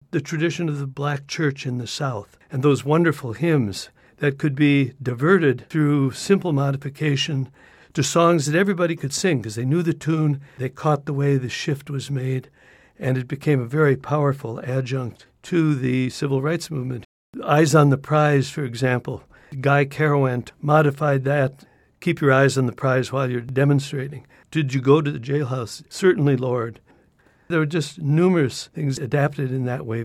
the tradition of the black church in the South and those wonderful hymns that could be diverted through simple modification to songs that everybody could sing because they knew the tune, they caught the way the shift was made, and it became a very powerful adjunct to the civil rights movement. Eyes on the Prize, for example. Guy Carawant modified that. Keep your eyes on the prize while you're demonstrating. Did you go to the jailhouse? Certainly, Lord. There were just numerous things adapted in that way.